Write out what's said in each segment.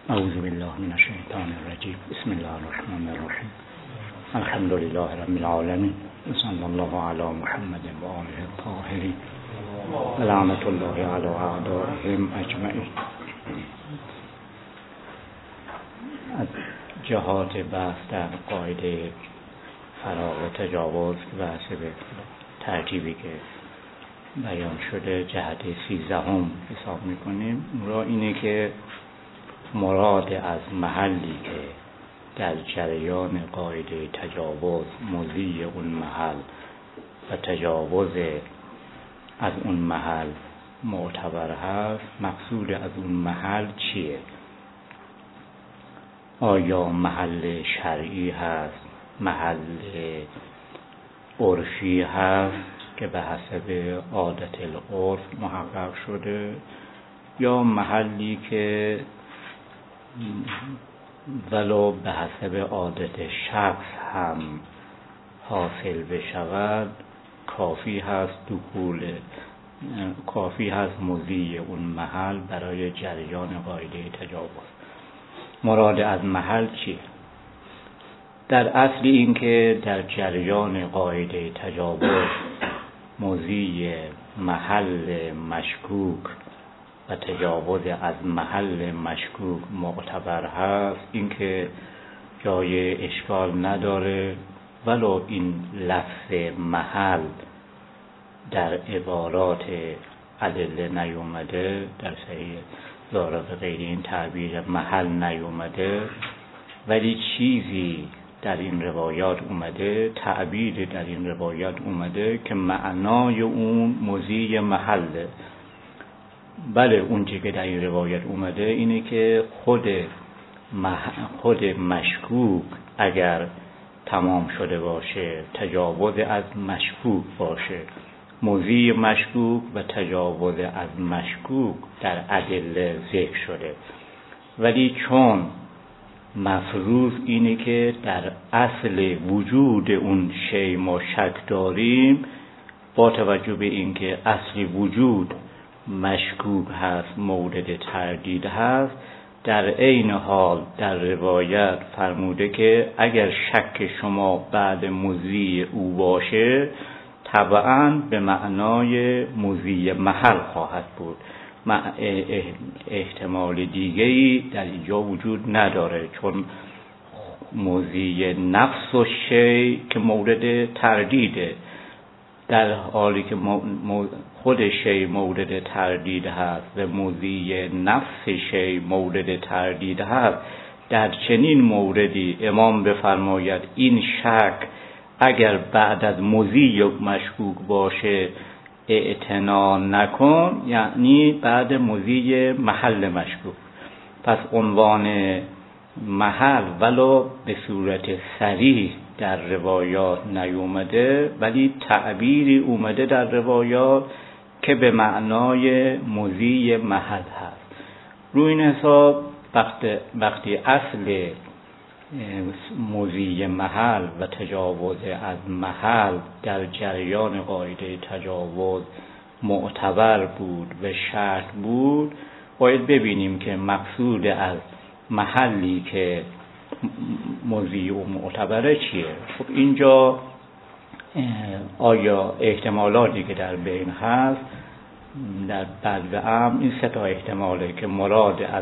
اعوذ بالله من الشیطان الرجیم. بسم الله الرحمن الرحیم. الحمد لله رب العالمین و صلی الله علی محمد و آله الطاهرین و لعنت الله علی اعدائهم اجمعین. از جهات بحث در قاعده فراغ و تجاوز بحث به ترتیبی که بیان شده جهت 13 حساب میکنیم. را اینه که مراد از محلی که در جریان قاعده تجاوز مضی اون محل و تجاوز از اون محل معتبر هست، مقصود از اون محل چیه؟ آیا محل شرعی هست، محل عرفی هست که به حسب عادت العرف محقق شده، یا محلی که ولو به حسب عادت شخص هم حاصل بشود کافی هست دخول، کافی هست مضی اون محل برای جریان قاعده تجاوز. مراد از محل چیه؟ در اصل این که در جریان قاعده تجاوز مضی محل مشکوک و تجاوز از محل مشکوک معتبر هست، این که جای اشکال نداره ولو این لفظ محل در عبارات ادله نیومده، در صحیح زارق غیر این تعبیر محل نیومده، ولی چیزی در این روایات اومده، تعبیر در این روایات اومده که معنای اون مضی محله. بله، اون چیزی که در این روایت اومده اینه که خود مشکوک اگر تمام شده باشه، تجاوز از مشکوک باشه، مضی مشکوک و تجاوز از مشکوک در ادله ذکر شده، ولی چون مفروض اینه که در اصل وجود اون شی ما شک داریم، با توجه به اینکه اصل وجود مشکوک هست، مورد تردید هست، در عین حال در روایت فرموده که اگر شک شما بعد مضی او باشه طبعاً به معنای مضی محل خواهد بود. احتمال دیگه‌ای در اینجا وجود نداره، چون مضی نفس و شی که مورد تردیده، در حالی که خود شی مورد تردید هست و مضی نفس شی مورد تردید هست، در چنین موردی امام بفرماید این شک اگر بعد از مضی مشکوک باشه اعتنا نکن، یعنی بعد مضی محل مشکوک. پس عنوان محل ولو به صورت صریح در روایات نیومده، ولی تعبیری اومده در روایات که به معنای مضی محل هست. روی این حساب وقتی اصل مضی محل و تجاوز از محل در جریان قاعده تجاوز معتبر بود و شرط بود، باید ببینیم که مقصود از محلی که مضی و معتبره چیه. خب اینجا آیا احتمالاتی که در بین هست در بعض امر این 3 احتماله که مراد از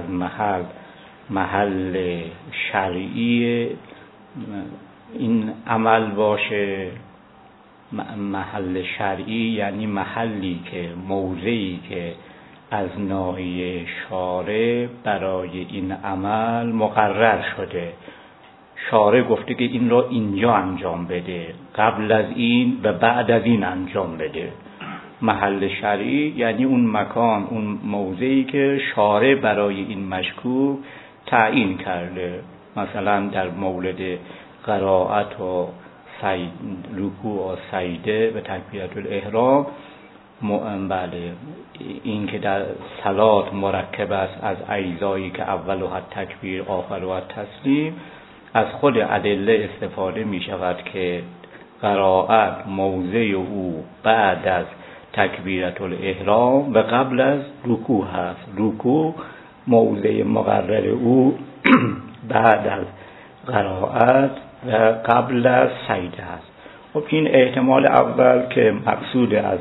محل شرعی این عمل باشه. محل شرعی یعنی محلی که موضعی که از ناحیه شارع برای این عمل مقرر شده، شارع گفته که این را اینجا انجام بده، قبل از این و بعد از این انجام بده. محل شرعی یعنی اون مکان، اون موضعی که شارع برای این مشکوک تعیین کرده. مثلا در مورد قرائت و رکوع و سجده و تکبیرة الاحرام، بله، این که در صلات مرکب است از اجزایی که اولها تکبیر آخرها تسلیم، از خود ادله استفاده می شود که قرائت موضع او بعد از تکبیرة الاحرام و قبل از رکوع هست. رکوع موضع مقرر او بعد از قرائت و قبل از سجده است. خب این احتمال اول که مقصود از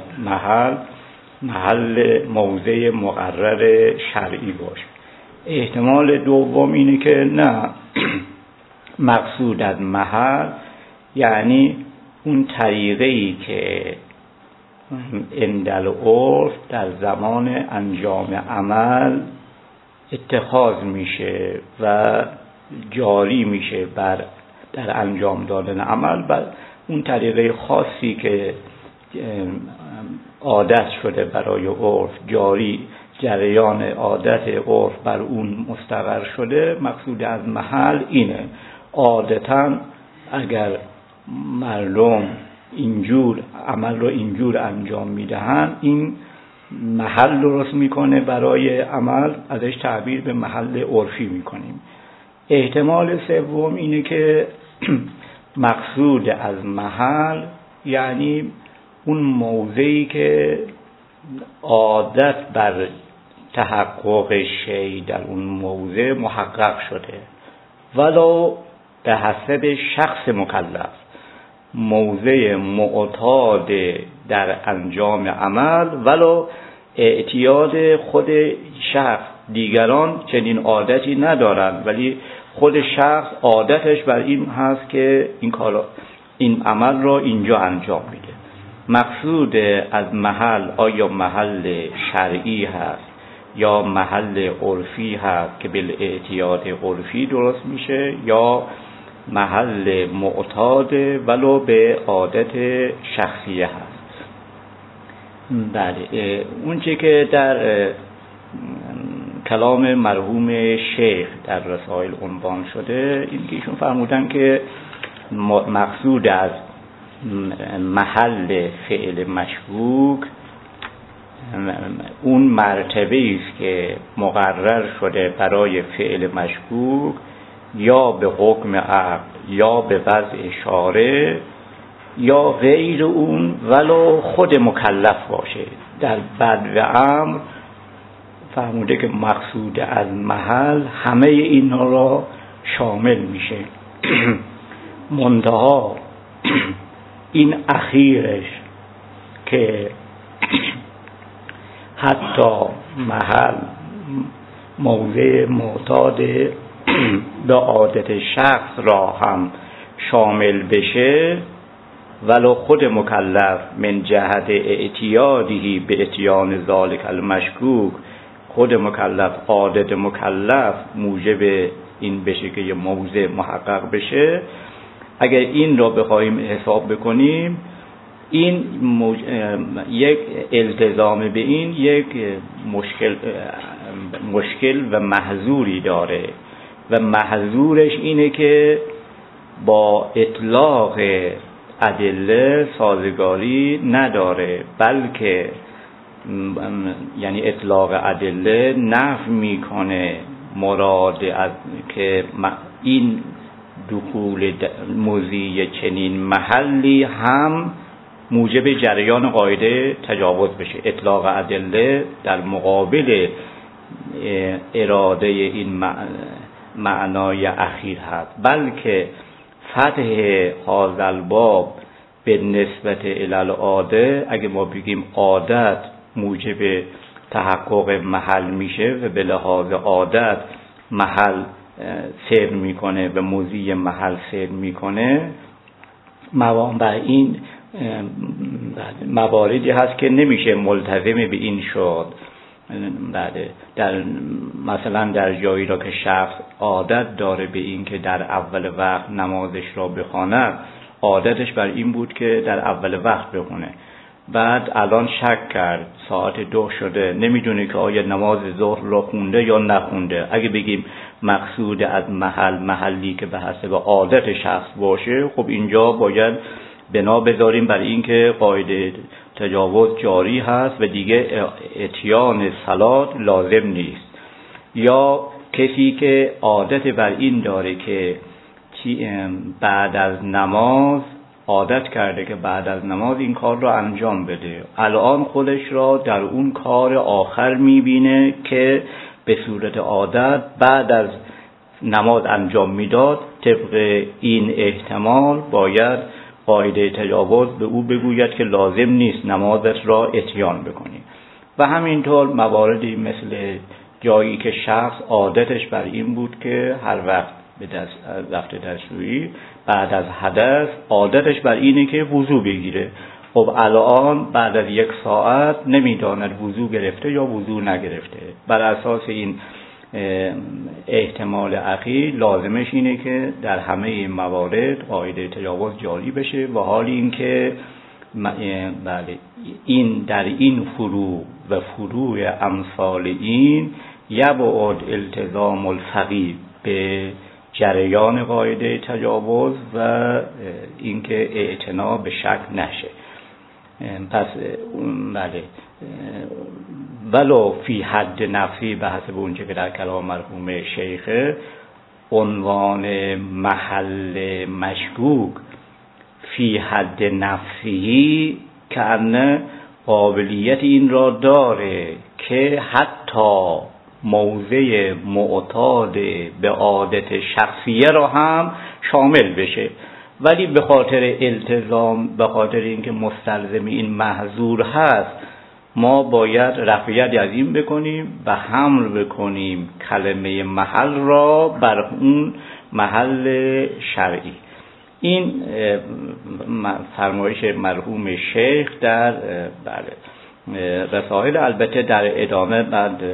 محل موضع مقرر شرعی باشه. احتمال دوم اینه که نه، مقصود از محل یعنی اون طریقه‌ای که اندل عرف در زمان انجام عمل اتخاذ میشه و جاری میشه در انجام دادن عمل، بر اون طریقه خاصی که عادت شده برای عرف جاری، جریان عادت عرف بر اون مستقر شده. مقصود از محل اینه. عادتاً اگر مردم اینجور عمل رو اینجور انجام میدهن، این محل درست میکنه برای عمل، ازش تعبیر به محل عرفی میکنیم. احتمال سوم اینه که مقصود از محل یعنی اون موضعی که عادت بر تحقق شیء در اون موضع محقق شده، ولو به حسب شخص مکلف، موضع معتاد در انجام عمل ولو اعتیاد خود شخص. دیگران چنین عادتی ندارند ولی خود شخص عادتش بر این هست که این عمل را اینجا انجام میده. مقصود از محل آیا محل شرعی هست یا محل عرفی هست که بالاعتیاد عرفی درست میشه، یا محل معتاد ولو به عادت شخصیه هست. بله، اون چه که در کلام مرحوم شیخ در رسائل عنوان شده، این که ایشون فرمودن که مقصود از محل فعل مشکوک اون مرتبه است که مقرر شده برای فعل مشکوک یا به حکم عقل یا به وضع اشاره یا غیر اون ولو خود مکلف باشه. در بدو امر فرموده که مقصود از محل همه اینا را شامل میشه. منتها این اخیرش که حتی محل موضع معتاد به عادت شخص را هم شامل بشه، ولو خود مکلف من جهت اعتیادی به اتیان ذالک المشکوک، خود مکلف عادت مکلف موجب این بشه که یه موضع محقق بشه. اگر این را بخوایم حساب بکنیم، این یک التزام به این یک مشکل و محظوری داره و محظورش اینه که با اطلاق ادله سازگاری نداره، بلکه یعنی اطلاق ادله نفی میکنه مراد از که این دخول مضی چنین محلی هم موجب جریان قاعده تجاوز بشه. اطلاق ادله در مقابل اراده این معنای اخیر هست، بلکه فتح هذا الباب به نسبت الی العاده، اگه ما بگیم عادت موجب تحقق محل میشه و به لحاظ عادت محل سیر میکنه و موضوع محل سیر میکنه، بر این مواردی هست که نمیشه ملتزم به این شد. مثلا در جایی را که شخص عادت داره به این که در اول وقت نمازش را بخواند، عادتش بر این بود که در اول وقت بخونه، بعد الان شک کرد ساعت 2 شده، نمیدونه که آیا نماز ظهر را خونده یا نخونده. اگه بگیم مقصود از محلی که به حسب عادت شخص باشه، خب اینجا باید بنا بذاریم بر این که قاعده تجاوز جاری هست و دیگه اتیان صلات لازم نیست. یا کسی که عادت بر این داره که بعد از نماز عادت کرده که بعد از نماز این کار را انجام بده، الان خودش را در اون کار آخر میبینه که به صورت عادت بعد از نماز انجام میداد، طبق این احتمال باید قاعده تجاوز به او بگوید که لازم نیست نمازت را اتیان بکنی. و همینطور مواردی مثل جایی که شخص عادتش بر این بود که هر وقت به رفته دستشویی بعد از حدث عادتش بر اینه که وضو بگیره. خب الان بعد از 1 ساعت نمیداند وضو گرفته یا وضو نگرفته. بر اساس این احتمال اخیر لازمش اینه که در همه این موارد قاعده تجاوز جاری بشه و حال این که بله این در این فروع و فروع امثال این یبعد التزام الفقیه به جریان قاعده تجاوز و اینکه اعتنا به شک نشه. پس بله ولو فی حد نفسی به حسب اونچه که در کلام مرحوم شیخه عنوان محل مشکوک فی حد نفسی که ان قابلیت این را داره که حتی موضع معتاد به عادت شخصیه را هم شامل بشه، ولی به خاطر التزام، به خاطر اینکه مستلزم این محظور هست، ما باید رفع از این بکنیم و حمل بکنیم کلمه محل را بر اون محل شرعی. این فرمایش مرحوم شیخ در رسائل، البته در ادامه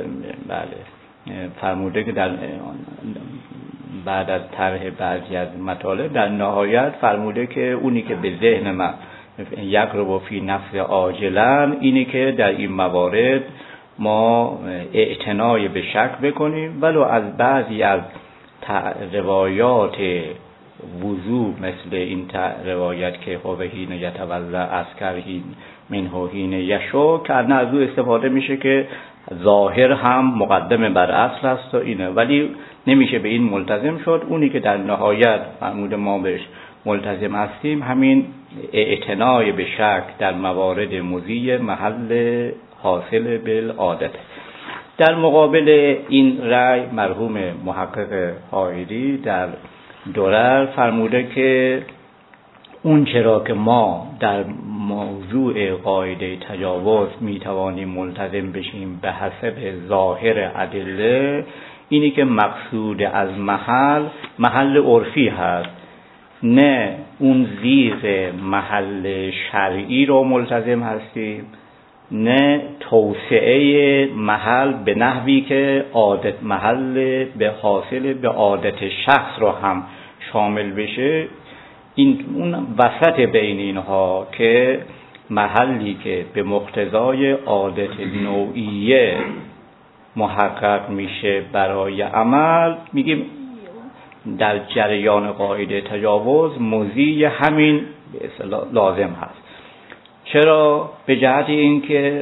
فرموده که بعد از طرح بعضی از مطالب در نهایت فرموده که اونی که به ذهن من یقرب فی نفس عاجلا اینی که در این موارد ما اعتنای به شک بکنیم، ولو از بعضی از روایات وضو مثل این روایت که هو حین یتوضا اسکر منه حین یشو که از او استفاده میشه که ظاهر هم مقدم بر اصل است و اینه، ولی نمیشه به این ملتزم شد. اونی که در نهایت فرمود ما بهش ملتزم هستیم همین اعتنای به شک در موارد مضی محل حاصل بالعادت. در مقابل این رأی مرحوم محقق حائری در درر فرموده که اون چرا که ما در موضوع قاعده تجاوز میتوانیم ملتزم بشیم به حسب ظاهر ادله، اینی که مقصود از محل عرفی هست، نه اون زیغ محل شرعی رو ملتزم هستیم، نه توسعه محل به نحوی که عادت محل به حاصل به عادت شخص رو هم شامل بشه. این اون وسط بین اینها که محلی که به مقتضای عادت نوعیه محقق میشه برای عمل، میگیم در جریان قاعده تجاوز مضی همین به اصطلاح لازم هست. چرا؟ به جهت این که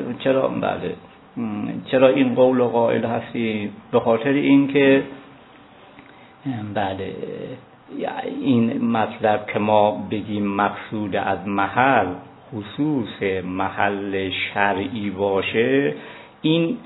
چرا این قول قائل هستیم؟ به خاطر این که این مطلب که ما بگیم مقصود از محل خصوص محل شرعی باشه، این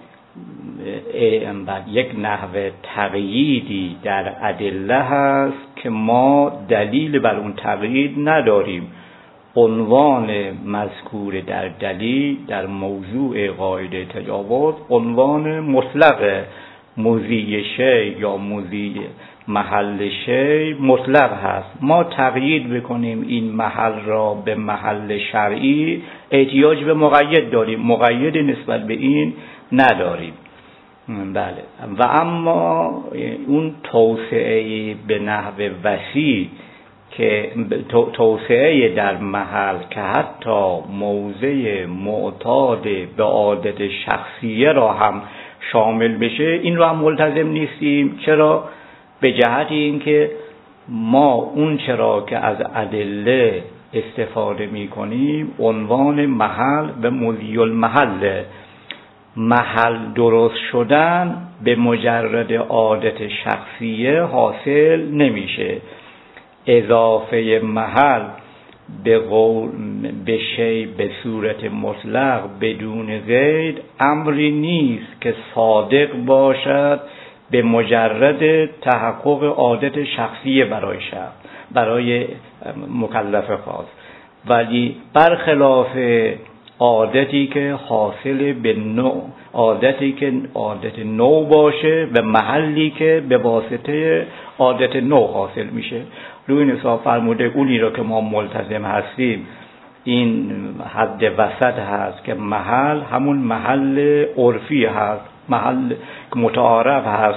یک نحو تقییدی در ادله هست که ما دلیل بر اون تقیید نداریم. عنوان مذکور در دلیل در موضوع قاعده تجاوز عنوان مطلق مضی شی یا مضی محل شی مطلق هست. ما تقیید بکنیم این محل را به محل شرعی احتیاج به مقید داریم، مقید نسبت به این نداریم. بله. و اما اون توسعه به نحو وسیع که توسعه در محل که حتی موضع معتاد به عادت شخصیه را هم شامل بشه، این را هم ملتزم نیستیم. چرا؟ به جهت اینکه ما اون چرا که از ادله استفاده می کنیم عنوان محل و مضی المحل، محل درست شدن به مجرد عادت شخصیه حاصل نمیشه. اضافه محل به شی به صورت مطلق بدون قید امری نیست که صادق باشد به مجرد تحقق عادت شخصی برای مکلف خاص، ولی برخلاف عادتی که حاصل به نوع، عادتی که عادت نوع باشه و محلی که به واسطه عادت نوع حاصل میشه. روی این حساب فرموده اونی رو که ما ملتزم هستیم این حد وسط هست که محل همون محل عرفی هست، محل که متعارف هست،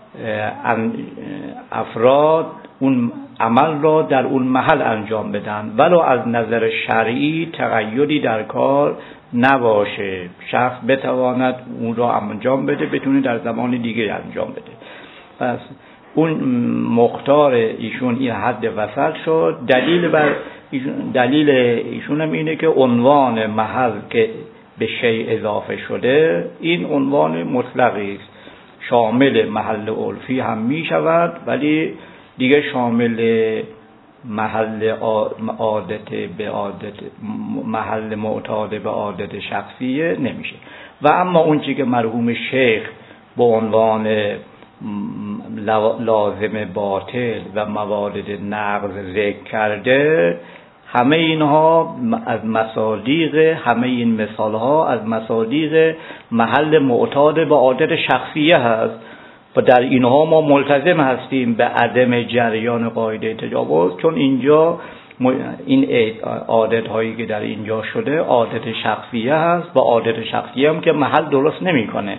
افراد اون عمل را در اون محل انجام بدن ولو از نظر شرعی تقیدی در کار نباشه، شخص بتواند اون را انجام بده، بتونه در زمان دیگه انجام بده. پس اون مختار ایشون این حد وسط شد. دلیل ایشون هم اینه که عنوان محل که به شیء اضافه شده این عنوان مطلقی است، شامل محل عرفی هم می شود ولی دیگه شامل محل محل معتاد به عادت شخصیه نمیشه. و اما اون چیزی که مرحوم شیخ به عنوان لازم باطل و موارد نقض ذکر کرده، همه اینها از مصادیق، همه این مثالها از مصادیق محل معتاد به عادت شخصیه هست و در اینها ما ملتزم هستیم به عدم جریان قاعده تجاوز، چون اینجا این عادت هایی که در اینجا شده عادت شخصیه هست و عادت شخصیه هم که محل درست نمیکنه،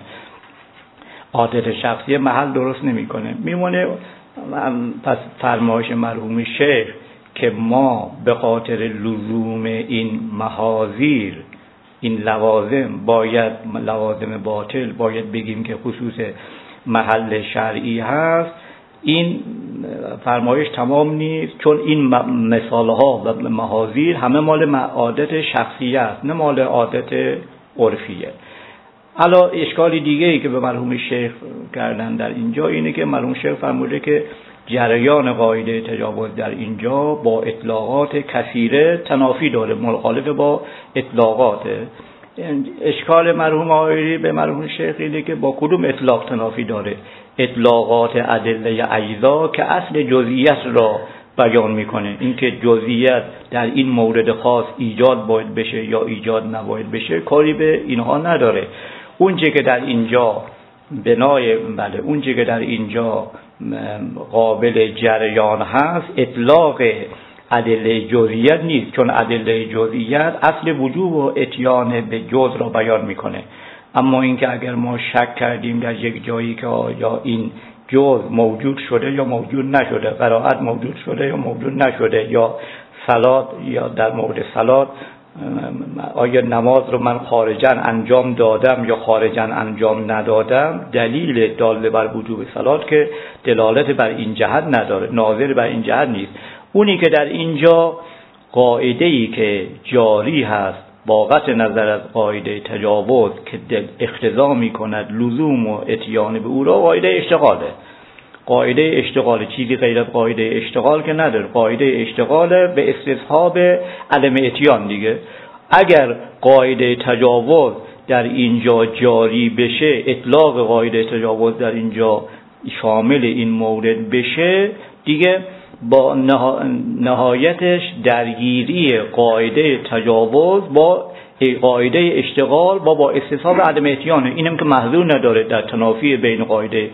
عادت شخصیه محل درست نمیکنه میمونه. پس فرمایش مرحوم شیخ که ما به خاطر لزوم این محاذیر، این لوازم، باید لوازم باطل باید بگیم که خصوص محل شرعی هست، این فرمایش تمام نیست، چون این مثالها و محاذیر همه مال عادت شخصیه است نه مال عادت عرفیه. حالا اشکالی دیگه ای که به مرحوم شیخ کردن در اینجا اینه که مرحوم شیخ فرموده که جریان قاعده تجاوز در اینجا با اطلاقات کثیره تنافی داره، مخالف با اطلاقاته. اشکال مرحوم آقایی به مرحوم شیخ اینه که با کدوم اطلاق تنافی داره؟ اطلاقات ادله اجزا که اصل جزئیات را بیان میکنه، اینکه جزئیات در این مورد خاص ایجاد باید بشه یا ایجاد نباید بشه کاری به اینها نداره. اون چیزی که در اینجا اون چیزی که در اینجا قابل جریان هست اطلاق ادله جزئیات نیست، چون ادله جزئیات اصل وجوب و اتیان به جز را بیان میکنه. اما اینکه اگر ما شک کردیم در یک جایی که یا این جز موجود شده یا موجود نشده، قرائت موجود شده یا موجود نشده، یا صلات، یا در مورد صلات آیا نماز رو من خارجاً انجام دادم یا خارجاً انجام ندادم، دلیل داله بر وجوب صلات که دلالت بر این جهت نداره، ناظر بر این جهت نیست. اونی که در اینجا قاعده‌ای که جاری هست با قطع نظر از قاعده تجاوز که اقتضا می‌کند لزوم و اتیان به او را، قاعده اشتغاله. قاعده اشتغال چیزی غیر از قاعده اشتغال که نداره، قاعده اشتغال به استصحاب عدم اتیان دیگه. اگر قاعده تجاوز در اینجا جاری بشه، اطلاق قاعده تجاوز در اینجا شامل این مورد بشه، دیگه با نهایتش درگیری قاعده تجاوز با قاعده اشتغال با استصحاب عدم اتیانه. اینم که محذور نداره در تنافی بین قاعده،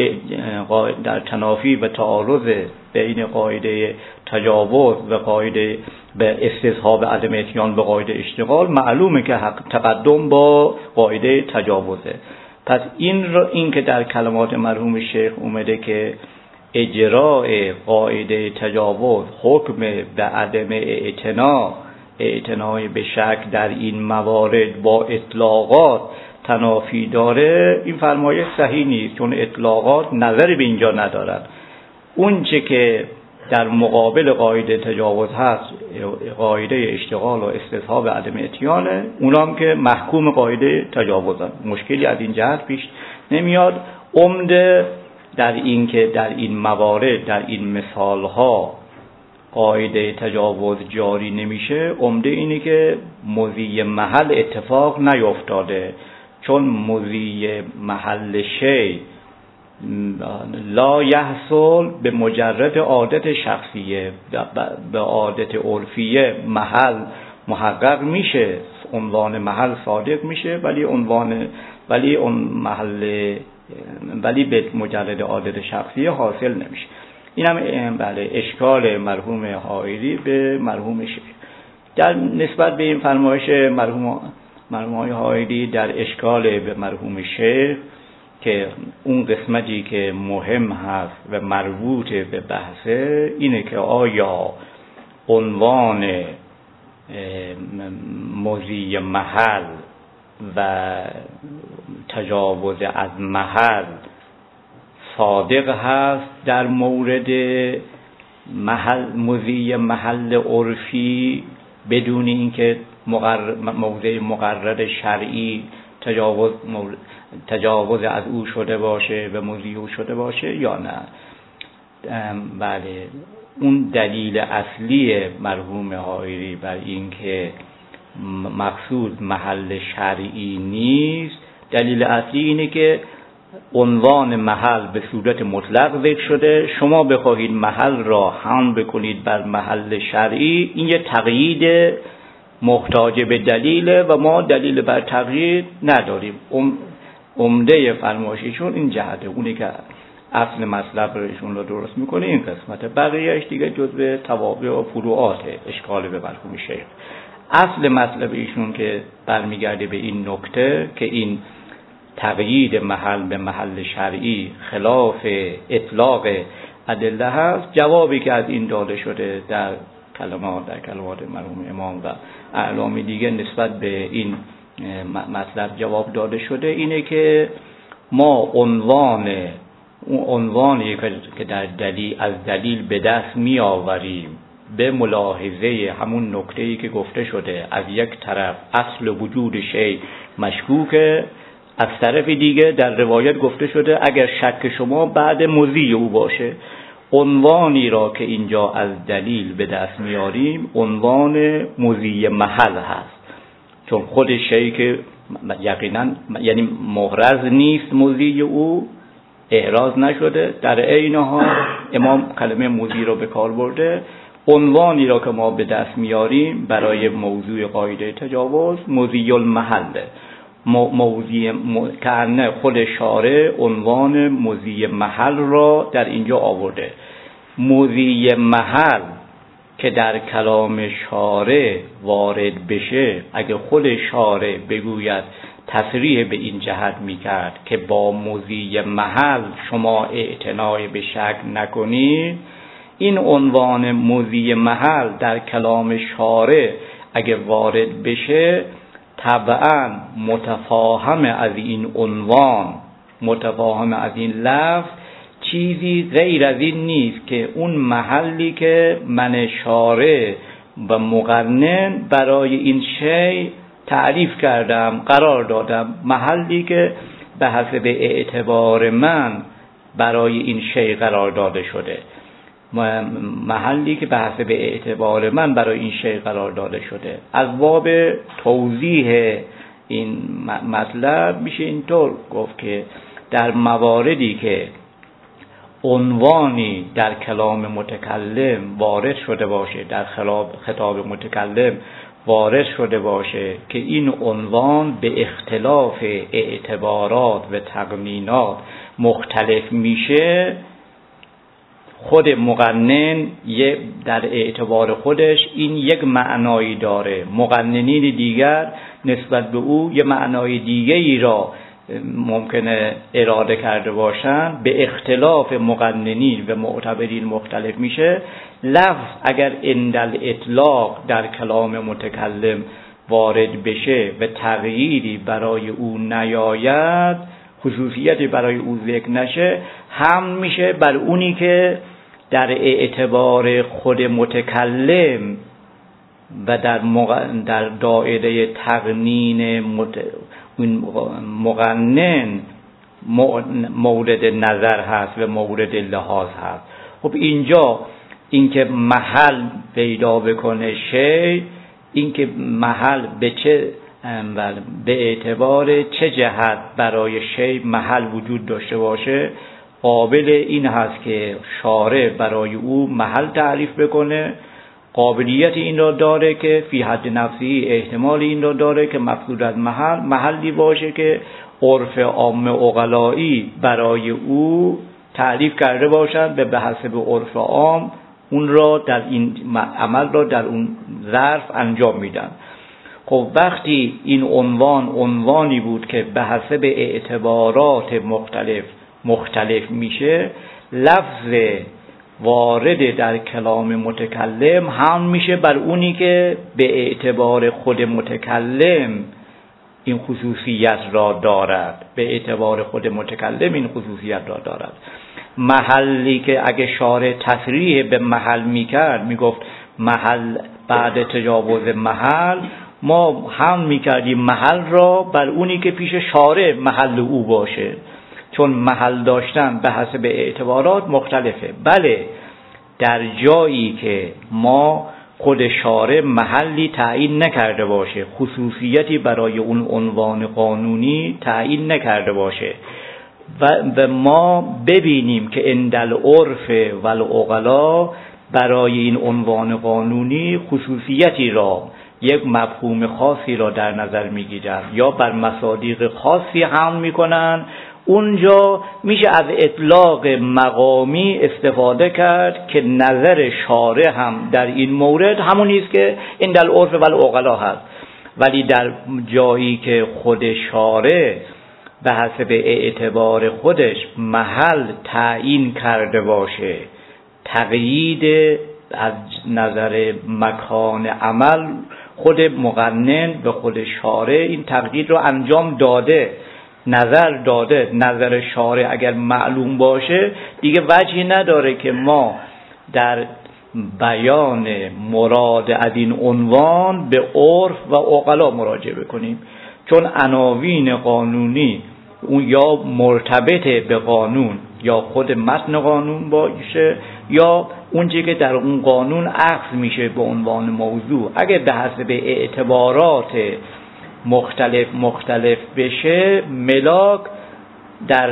در تنافی و تعارض بین قاعده تجاوز و قاعده به استصحاب عدم اتیان به قاعده اشتغال، معلومه که حق تقدم با قاعده تجاوزه. پس این که در کلمات مرحوم شیخ اومده که اجراء قاعده تجاوز حکم به عدم اعتنای به شک در این موارد با اطلاقات تنافی داره، این فرمایش صحیح نیست، چون اطلاقات نظری به اینجا ندارن. اون چه که در مقابل قاعده تجاوز هست قاعده اشتغال و استصحاب عدم اتیانه، اونام که محکوم قاعده تجاوزن، مشکلی از این جهت پیش نمیاد. عمده در این که در این موارد، در این مثالها قاعده تجاوز جاری نمیشه، عمده اینه که مضی محل اتفاق نیفتاده، چون مضی محل شی لا یحصل به مجرد عادت شخصیه، به عادت عرفیه محل محقق میشه، عنوان محل صادق میشه، ولی اون محل به مجرد عادت شخصیه حاصل نمیشه. این هم بله اشکال مرحوم حائری به مرحوم شیخ. در نسبت به این فرمایش مرحوم حائری در اشکال به مرحوم شیخ که اون قسمتی که مهم هست و مربوط به بحثه اینه که آیا عنوان مضی محل و تجاوز از محل صادق هست در مورد مضی محل عرفی بدون اینکه موضع مقرر شرعی تجاوز از او شده باشه و مضی او شده باشه یا نه. بله، اون دلیل اصلی مرحوم حائری بر این که مقصود محل شرعی نیست، دلیل اصلی اینه که عنوان محل به صورت مطلق ذکر شده، شما بخواهید محل را هم بکنید بر محل شرعی، این یه تقیید محتاج به دلیله و ما دلیل بر تقیید نداریم. عمده فرمایششون این جهته، اونی که اصل مطلب رو ایشون رو درست میکنه این قسمته، بقیهش دیگه جزء توابع و فروعات اشکال به مرحوم شیخ. اصل مطلب ایشون که برمیگرده به این نکته که این تقیید محل به محل شرعی خلاف اطلاق ادله هست، جوابی که از این داده شده در کلمات مرحوم امام و اعلام دیگه نسبت به این مطلب جواب داده شده اینه که ما عنوانی که در دلیل به دست می آوریم به ملاحظه همون نکته‌ای که گفته شده، از یک طرف اصل وجود شی مشکوکه، از طرف دیگه در روایت گفته شده اگر شک شما بعد مضی او باشه. عنوانی را که اینجا از دلیل به دست میاریم عنوان مضی محل هست، چون خود شی که یقینا یعنی محرز نیست مضی او، احراز نشده، در عین حال امام کلمه مضی را به کار برده. عنوانی را که ما به دست میاریم برای موضوع قاعده تجاوز مضی المحله، که خود شارع عنوان مضی محل را در اینجا آورده. مضی محل که در کلام شارع وارد بشه، اگه خود شارع بگوید تصریح به این جهت میکرد که با مضی محل شما اعتنای به شک نکنید، این عنوان مضی محل در کلام شارع اگه وارد بشه طبعا متفاهم از این عنوان، متفاهم از این لفظ چیزی غیر از این نیست که اون محلی که من شارع و مقنن برای این شی تعریف کردم قرار دادم، محلی که به حسب اعتبار من برای این شی قرار داده شده، محلی که به حسب اعتبار من برای این شی قرار داده شده. از باب توضیح این مطلب میشه اینطور گفت که در مواردی که عنوانی در کلام متکلم وارد شده باشه، در خطاب متکلم وارد شده باشه که این عنوان به اختلاف اعتبارات و تقنینات مختلف میشه، خود مقنن در اعتبار خودش این یک معنایی داره، مقننین دیگر نسبت به او یه معنای دیگری را ممکنه اراده کرده باشن، به اختلاف مقننین و معتبرین مختلف میشه. لفظ اگر عند اطلاق در کلام متکلم وارد بشه و تغییری برای او نیاید، خصوصیتی برای او ذکر نشه، هم میشه بر اونی که در اعتبار خود متکلم و در دایره تقنین مقنن مورد نظر هست و مورد لحاظ هست. خب اینجا اینکه محل پیدا بکنه شی، اینکه محل به اعتبار چه جهت برای شی محل وجود داشته باشه، قابل این هست که شارع برای او محل تعریف بکنه. قابلیت این را داره که فی حد نفسی احتمال این را داره که مقصود از محلی باشه که عرف عام عقلایی برای او تعریف کرده باشند به حسب عرف عام اون را در این عمل را در اون ظرف انجام میدن. خب وقتی این عنوانی بود که به حسب اعتبارات مختلف میشه، لفظ وارد در کلام متکلم هم میشه بر اونی که به اعتبار خود متکلم این خصوصیت را دارد. به اعتبار خود متکلم این خصوصیت را دارد. محلی که اگه شارع تصریح به محل میکرد، میگفت محل بعد تجاوز محل، ما هم میکردیم محل را بر اونی که پیش شارع محل او باشه، چون محل داشتن به حسب اعتبارات مختلفه. بله، در جایی که ما خود شارع محلی تعیین نکرده باشه، خصوصیتی برای اون عنوان قانونی تعیین نکرده باشه و ما ببینیم که اندل عرف و العقلا برای این عنوان قانونی خصوصیتی را، یک مفهوم خاصی را در نظر میگیرن یا بر مصادیق خاصی حمل میکنن، اونجا میشه از اطلاق مقامی استفاده کرد که نظر شارع هم در این مورد همونی است که اندل عرف و العقلا هست. ولی در جایی که خود شارع به حسب اعتبار خودش محل تعیین کرده باشه، تقیید از نظر مکان عمل خود مقنن به خود شارع این تقیید رو انجام داده، نظر داده. نظر شارع اگر معلوم باشه دیگه وجهی نداره که ما در بیان مراد از این عنوان به عرف و عقلا مراجعه بکنیم، چون عناوین قانونی اون یا مرتبط به قانون یا خود متن قانون باشه یا اون چیزی که در اون قانون اخذ میشه به عنوان موضوع. اگه به حسب اعتبارات مختلف بشه، ملاک در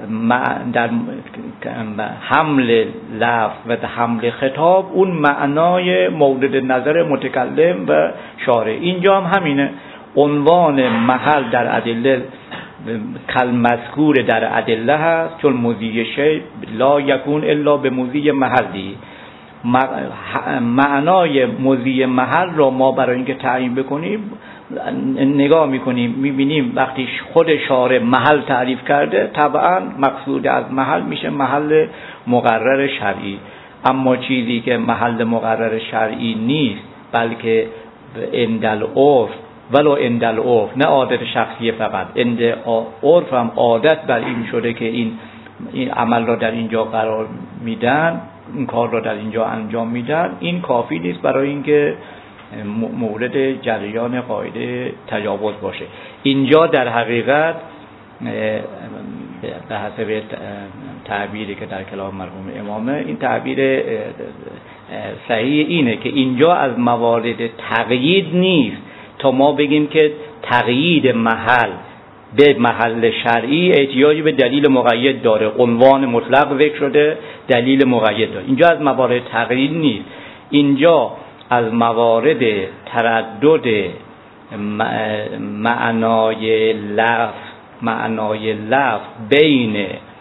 حمل لفظ و حمل خطاب اون معنای مورد نظر متکلم و شارع. اینجا هم همینه. عنوان محل در ادله کالمذکور در ادله هست، چون مضی شی لا یکون الا به مضی محلی. معنای مضی محل را ما برای اینکه تعیین بکنیم نگاه میکنیم، میبینیم وقتی خود شارع محل تعریف کرده طبعا مقصود از محل میشه محل مقرر شرعی. اما چیزی که محل مقرر شرعی نیست بلکه اندل عرف، ولو اندل عرف، نه عادت شخصی فقط، اندل عرف هم عادت بر این شده که این عمل را در اینجا قرار میدن، این کار را در اینجا انجام میدن، این کافی نیست برای اینکه مورد جریان قاعده تجاوز باشه. اینجا در حقیقت به حسب تعبیری که در کلام مرحوم امامه، این تعبیر صحیح اینه که اینجا از موارد تقیید نیست تا ما بگیم که تقیید محل به محل شرعی احتیاجی به دلیل مقید داره. عنوان مطلق ذکر شده، دلیل مقید داره. اینجا از موارد تقیید نیست، اینجا از موارد تردد معنای لفظ بین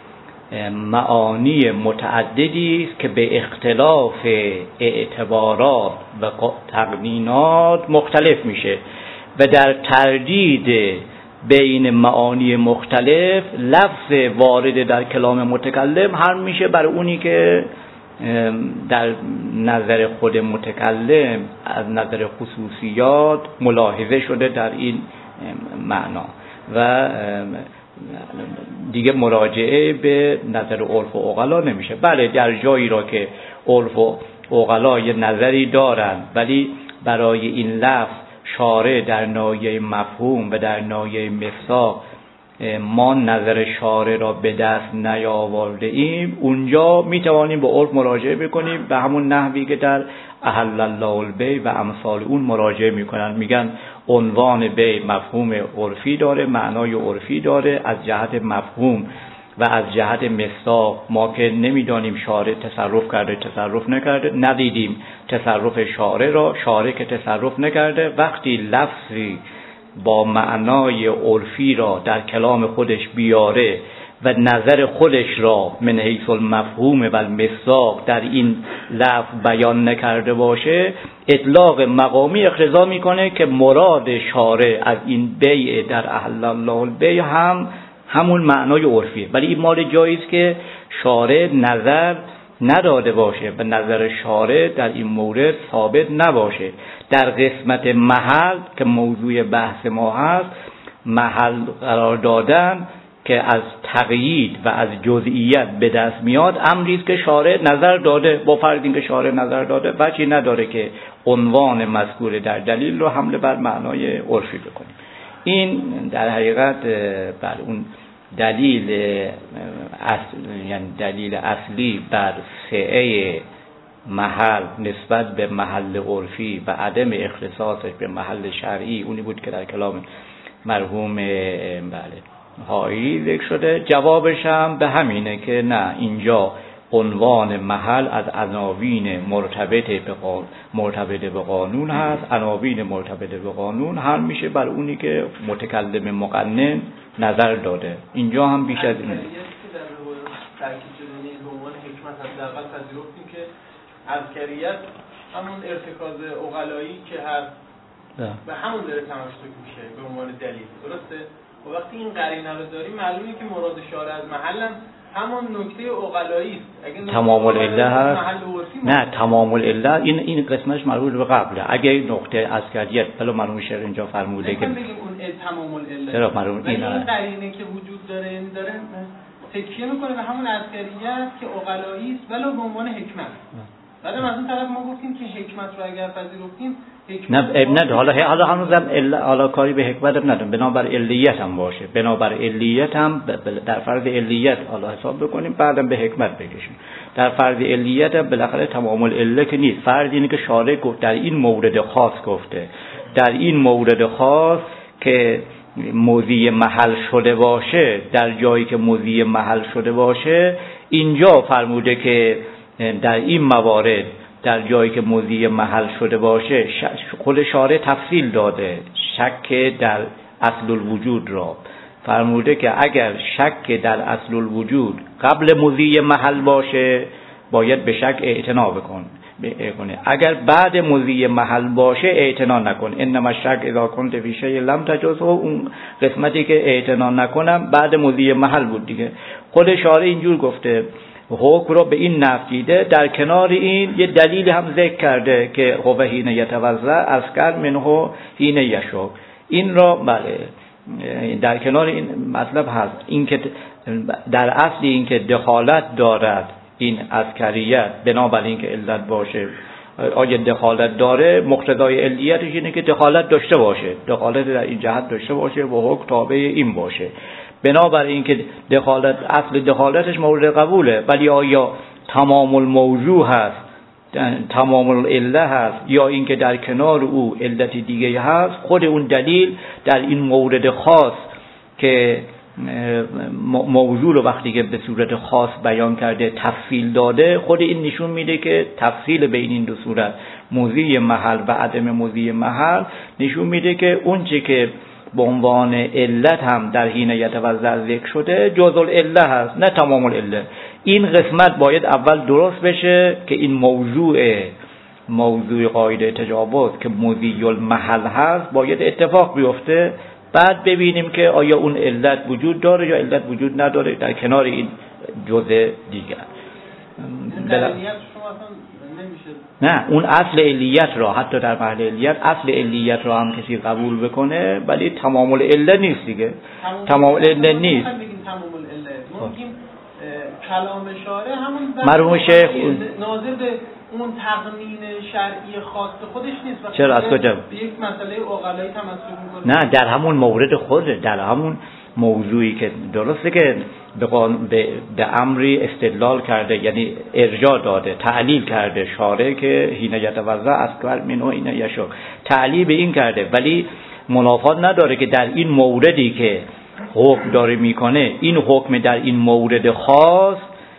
معانی متعددی است که به اختلاف اعتبارات و تقنینات مختلف میشه و در تردید بین معانی مختلف لفظ وارد در کلام متکلم هم میشه بر اونی که در نظر خود متکلم از نظر خصوصیات ملاحظه شده در این معنا و دیگه مراجعه به نظر عرف و عقلا نمیشه. بله، در جایی را که عرف و عقلا یه نظری دارن ولی برای این لفظ شارع در ناحیه مفهوم و در ناحیه مصداق ما نظر شارع را به دست نیاورده ایم، اونجا می توانیم به عرف مراجعه بکنیم به همون نحوی که در احل الله البیع و امثال اون مراجعه میکنن. میگن عنوان بیع مفهوم عرفی داره، معنای عرفی داره. از جهت مفهوم و از جهت مصداق ما که نمیدانیم شارع تصرف کرده تصرف نکرده، ندیدیم تصرف شارع را، شارع که تصرف نکرده، وقتی لفظی با معنای عرفی را در کلام خودش بیاره و نظر خودش را من حیث المفهوم و المصداق در این لفظ بیان نکرده باشه، اطلاق مقامی اقتضا میکنه که مراد شارع از این بیع در احل الله البیع همون معنای عرفیه. ولی این مال جاییست که شارع نظر نداده باشه و نظر شارع در این مورد ثابت نباشه. در قسمت محل که موضوع بحث ما هست، محل قرار دادن که از تقیید و از جزئیت به دست میاد، امری است که شارع نظر داده. با فرض اینکه شارع نظر داده، وجهی نداره که عنوان مذکور در دلیل رو حمل بر معنای عرفی بکنیم. این در حقیقت بر اون دلیل یعنی دلیل اصلی بر سعه محل نسبت به محل عرفی و عدم اختصاصش به محل شرعی اونی بود که در کلام مرحوم هایی ذکر شده. جوابش هم به همینه که نه، اینجا عنوان محل از عناوین مرتبط به قانون هست. عناوین مرتبط به قانون حل میشه بر اونی که متکلم مقنن نظر داده. اینجا هم بیش از اینه. حداقل پذیرفتیم که اذکریت همون ارتکاز عقلایی که هست و همون داره تماشا میشه به عنوان دلیل، درسته؟ و وقتی این قرینه رو داریم معلومه که مراد شارع از محل همون نکته عقلایی است. تمام العله هست. نه، تمام العله این قسمتش مربوط به قبله. اگه نقطه اذکریت بلا مرحوم شیخ اینجا فرموده که بگیم اون تمام العله، چرا مرحوم این قرینه که وجود داره تکیه میکنه به همون اذکریت که عقلایی است ولو به عنوان حکمت. بعد از اون طرف ما گفتیم که حکمت رو اگر پذیرفتیم نه حالا هنوزم حالا کاری به حکمت هم ندارم، بنابر علیت هم باشه، بنابر علیت هم در فرض علیت حالا حساب بکنیم، بعدم به حکمت بکشیم. در فرض علیت هم بالاخره تمام العله که نیست. فرض اینه که شارع گفت در این مورد خاص گفته، در این مورد خاص که موضوع محل شده باشه، در جایی که موضوع محل شده باشه، اینجا فرموده که در این موارد در جایی که موضوع محل شده باشه، خود شارع تفصیل داده شک در اصل الوجود را. فرموده که اگر شک در اصل الوجود قبل موضوع محل باشه باید به شک اعتنا بکنه. اگر بعد موضوع محل باشه اعتنا نکن. انما شک اذا کنت فی شیء لم تجزه، اون قسمتی که اعتنا نکنم بعد موضوع محل بود دیگه. خود شارع اینجور گفته، حکم رو به این نفع دیده. در کنار این یه دلیل هم ذکر کرده که هو حین یتوضا اسکر منه حین یشرب. این را بله در کنار این مطلب هست، این که در اصل این که دخالت دارد این اذکریت بنابراین این که علت باشه. آیا دخالت داره؟ مقتضای علیتش اینه که دخالت داشته باشه، دخالت در این جهت داشته باشه و حکم تابع این باشه. بنابراین این که دخالت اصل دخالتش مورد قبوله، ولی آیا تمام الموضوع هست، تمام العله هست، یا اینکه در کنار او علت دیگه هست، خود اون دلیل در این مورد خاص که موضوع رو وقتی که به صورت خاص بیان کرده تفصیل داده، خود این نشون میده که تفصیل بین این دو صورت، موضوع محل و عدم موضوع محل، نشون میده که اون چه که به عنوان علت هم در حین یتوضا ذکر شده جزء العله هست، نه تمام العله. این قسمت باید اول درست بشه که این موضوع قاعده تجاوز که موضوع المحل هست باید اتفاق بیفته، بعد ببینیم که آیا اون علت وجود داره یا علت وجود نداره در کنار این جزء دیگر. نه، اون اصل علیت را حتی در محل علیت اصل علیت را هم کسی قبول بکنه، ولی تمام العله نیست دیگه. تمام العله نیست. کلام شارع همون مرحوم شیخ ناظر به اون تقنین شرعی خاص خودش نیست. چرا از کجا؟ به یک مسئله عقلایی تمسک می‌کنه. نه، در همون مورد خود، در همون موضوعی که درسته که به امری استدلال کرده، یعنی ارجاع داده، تعلیل کرده شارع که حین یتوضا اسکر منه حین یشرب، تعلیل به این کرده، ولی منافات نداره که در این موردی که حکم داره میکنه، این حکم در این مورد خاص،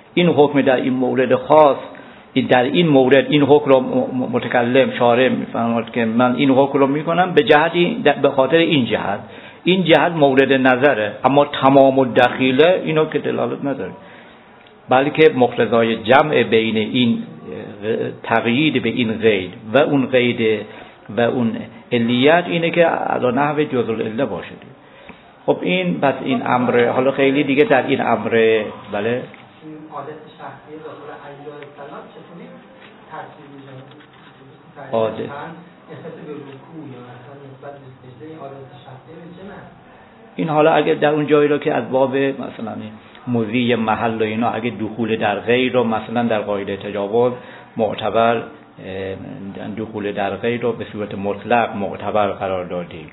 در این مورد این حکم رو متکلم شارع میفرماد که من این حکم رو میکنم به خاطر این جهت مورد نظره، اما تمام الدخیله اینو که دلالت نداره، بلکه مقتضای جمع بین این تقیید به این قید و اون قید و اون علیت اینه که علی نحو جزء العله باشه. خب این بس این امر، حالا خیلی دیگه در این امر بله عادت شخصی رسول الله السلام چطوری ترتیب میشه؟ عادت نسبت به رکوع یا مثلا نسبت به سجده عادت شخصی چه؟ این حالا اگه در اون جایی رو که از باب مثلا موضوع محل و اینا، اگه دخول در غیر رو مثلا در قاعده تجاوز معتبر، دخول در غیر رو به صورت مطلق معتبر قرار دادیم،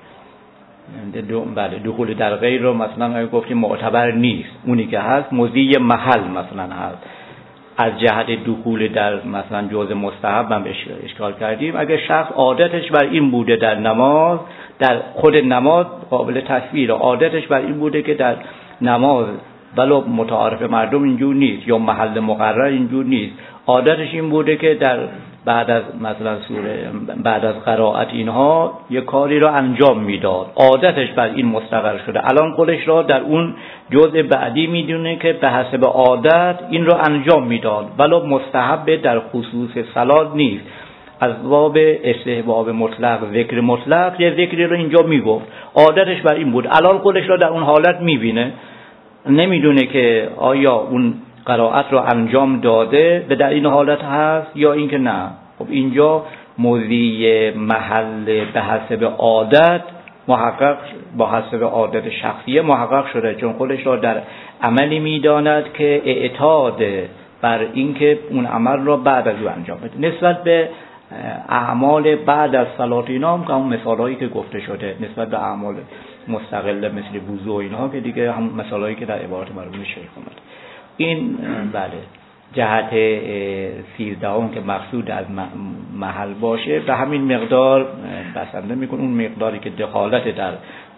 بله دخول در غیر رو مثلا اگه گفتیم معتبر نیست، اونی که هست موضوع محل مثلا هست، از جهت دخول در مثلا جزء مستحب هم اشکال کردیم. اگه شخص عادتش بر این بوده در نماز، در خود نماز قابل تصویر، عادتش بر این بوده که در نماز ولو متعارف مردم اینجور نیست یا محل مقرر اینجور نیست، عادتش این بوده که در بعد از مثلا بعد از قرائت اینها یک کاری را انجام میداد، عادتش بر این مستقر شده، الان خودش را در اون جزء بعدی میدونه که به حسب عادت این را انجام میداد، ولو مستحب در خصوص صلات نیست، از باب استحباب مطلق، ذکر مطلق، یه ذکری رو اینجا میگفت، عادتش بر این بود، الان خودش را در اون حالت میبینه، نمیدونه که آیا اون قرائت رو انجام داده به در این حالت هست یا اینکه نه. خب اینجا موضوع محل به حسب عادت محقق، با حسب عادت شخصیه محقق شده، چون خودش را در عملی میداند که اعتاد بر اینکه اون عمل را بعد از او انجام بده. نسبت به اعمال بعد از صلات اینا هم که همون مثالایی که گفته شده، نسبت به اعمال مستقله مثل وضو اینها که دیگه هم مثالایی که در عبارت مرحوم شیخ اومد. این بله جهت 13 که مقصود از محل باشه به همین مقدار بسنده میکن، اون مقداری که دخالت در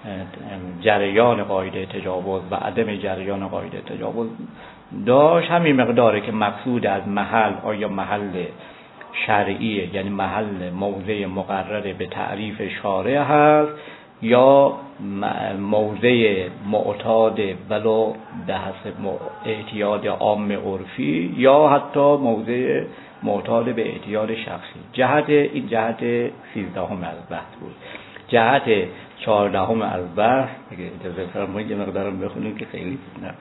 جریان قاعده تجاوز و عدم جریان قاعده تجاوز داشت، همین مقداره که مقصود از محل آیا محل شرعیه، یعنی محل موضع مقرر به تعریف شارع هست یا موضع معتاد ولو به حسب اعتیاد عام عرفی یا حتی موضع معتاد به اعتیاد شخصی. این جهت 13 از بحث بود. جهت 14 از بحث اگه اجازه فرمایید یه مقدارم بخونیم که خیلی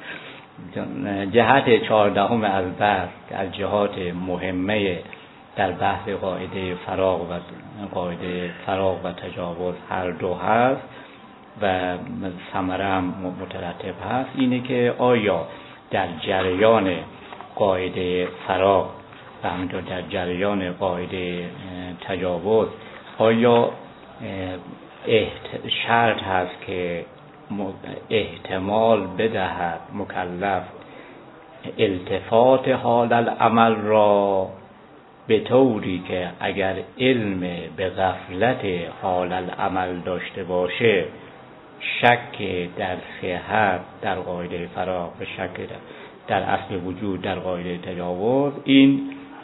جهت 14 از بحث که از جهات مهمه در بحث قاعده فراغ و تجاوز هر دو هست و ثمره هم مترتب هست، اینه که آیا در جریان قاعده فراغ و همینطور در جریان قاعده تجاوز آیا شرط هست که احتمال بدهد مکلف التفات حال العمل را به طوری که اگر علم به غفلت حال العمل داشته باشه شک در صحت در قاعده فراغ و شک در اصل وجود در قاعده تجاوز این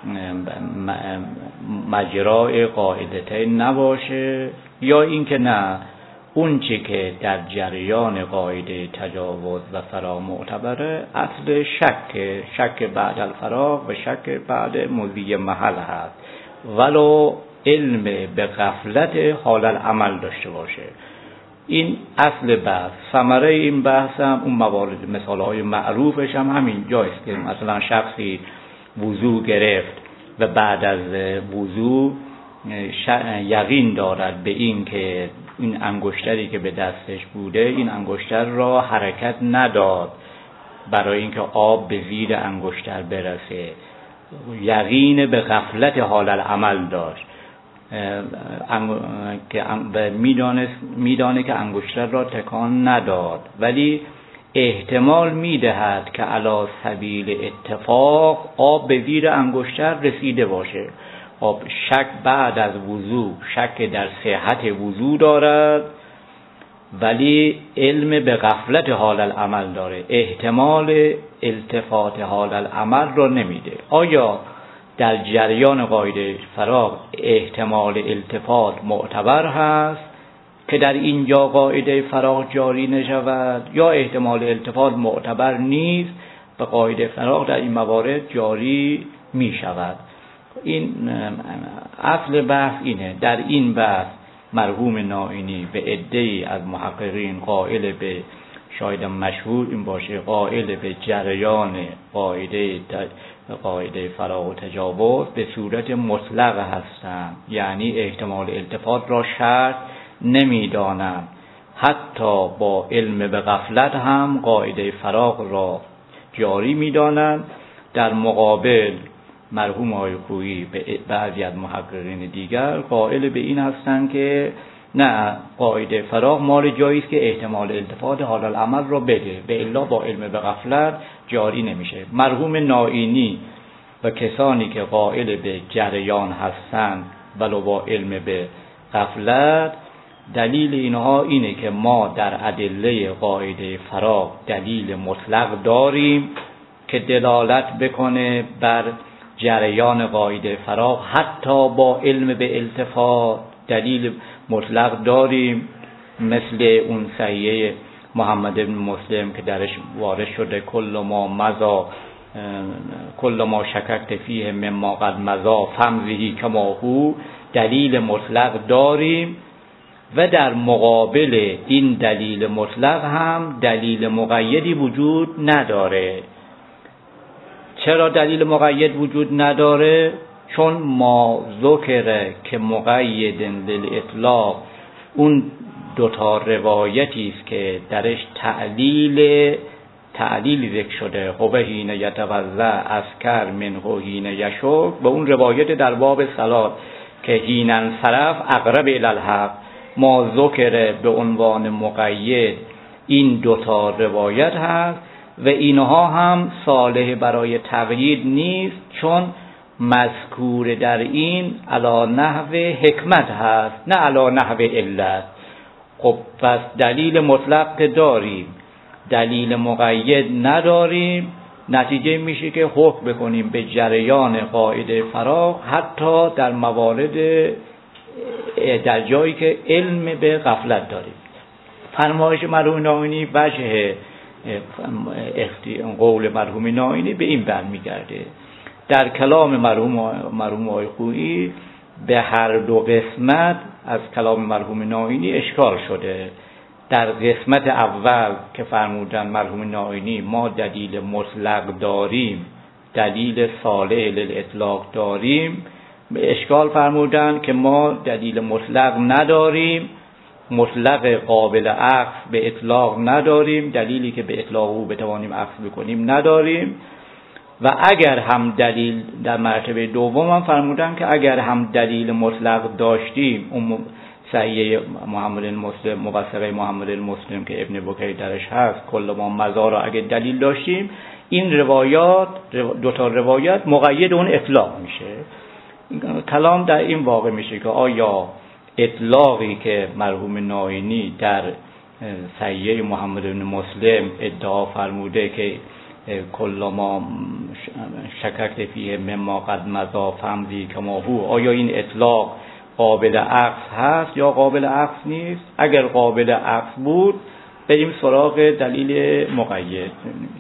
مجرای قاعدتین نباشه، یا اینکه نه اون چی که در جریان قاعده تجاوز و فراغ معتبره اصل شک بعد الفراغ و شک بعد موضوع محل هست، ولو علم به غفلت حال العمل داشته باشه. این اصل بحث. ثمره این بحث هم اون موارد مثالهای معروفش هم همین جایست که مثلا شخصی وضو گرفت و بعد از وضو یقین دارد به این که این انگشتری که به دستش بوده این انگشتر را حرکت نداد برای اینکه آب به زیر انگشتر برسه، یقین به غفلت حال العمل داشت. میدانه که انگشتر را تکان نداد، ولی احتمال میدهد که علی سبیل اتفاق آب به زیر انگشتر رسیده باشه. آب شک بعد از وضو شک در صحت وضو دارد، ولی علم به غفلت حال العمل داره، احتمال التفات حال العمل را نمیده. آیا در جریان قاعده فراغ احتمال التفات معتبر هست که در اینجا قاعده فراغ جاری نشود، یا احتمال التفات معتبر نیست و قاعده فراغ در این موارد جاری می شود؟ این اصل بحث اینه. در این بحث مرحوم نائینی به عده‌ای از محققین قائل به، شاید مشهور این باشه، قائل به جریان قاعده فراغ و تجاوز به صورت مطلق هستند، یعنی احتمال التفات را شرط نمی‌دانند. حتی با علم به غفلت هم قاعده فراغ را جاری می‌دانند. در مقابل مرحوم آقای خویی به بعضی از محققین دیگر قائل به این هستند که نه، قاعده فراغ مال جایی است که احتمال التفات حال العمل را بده، به الا با علم به غفلت جاری نمیشه. مرحوم نائینی و کسانی که قائل به جریان هستند ولو با علم به غفلت، دلیل اینها اینه که ما در ادله قاعده فراغ دلیل مطلق داریم که دلالت بکنه بر جریان قاعده فراغ حتی با علم به التفات. دلیل مطلق داریم مثل اون صحیحه محمد بن مسلم که درش وارد شده کل ما شککت فیه مما قد مضی فامضی کما هو. دلیل مطلق داریم و در مقابل این دلیل مطلق هم دلیل مقیدی وجود نداره. چرا دلیل مقید وجود نداره؟ چون ما ذکره که مقید للاطلاق اون دوتا روایتی است که درش تعلیل ذکر شده، هو حین یتوضا اسکر منه حین یشک، به اون روایت در باب صلات که حین انصرف اقرب الی الحق. ما ذکره به عنوان مقید این دوتا روایت هست و اینها هم صالح برای تقیید نیست، چون مذکور در این علی نحو حکمت هست نه علی نحو علت. خب پس دلیل مطلق داریم، دلیل مقید نداریم، نتیجه میشه که حکم بکنیم به جریان قاعده فراغ حتی در موارد در جایی که علم به غفلت داریم. فرمایش مرحوم نائینی وجه قول مرحوم نائینی به این برمیگرده. در کلام مرحوم آقای خویی به هر دو قسمت از کلام مرحوم نائینی اشکال شده. در قسمت اول که فرمودن مرحوم نائینی ما دلیل مطلق داریم، دلیل صالح للاطلاق داریم، به اشکال فرمودن که ما دلیل مطلق نداریم، مطلق قابل عکس به اطلاق نداریم، دلیلی که به اطلاق او بتوانیم عکس بکنیم نداریم. و اگر هم دلیل در مرتبه دوم هم فرمودن که اگر هم دلیل مطلق داشتیم، اون صحیح محمد المسلم، موثقه محمد المسلم که ابن بکیر درش هست، کل ما مزار را اگر دلیل داشتیم، این روایات دوتا روایت مقید اون اطلاق میشه. کلام در این واقع میشه که آیا اطلاقی که مرحوم نائینی در صحیح محمد بن مسلم ادعا فرموده که کل ما شککت فیه مما قد مضی فامضی کما هو، آیا این اطلاق قابل عکس هست یا قابل عکس نیست؟ اگر قابل عکس بود بریم سراغ دلیل مقید.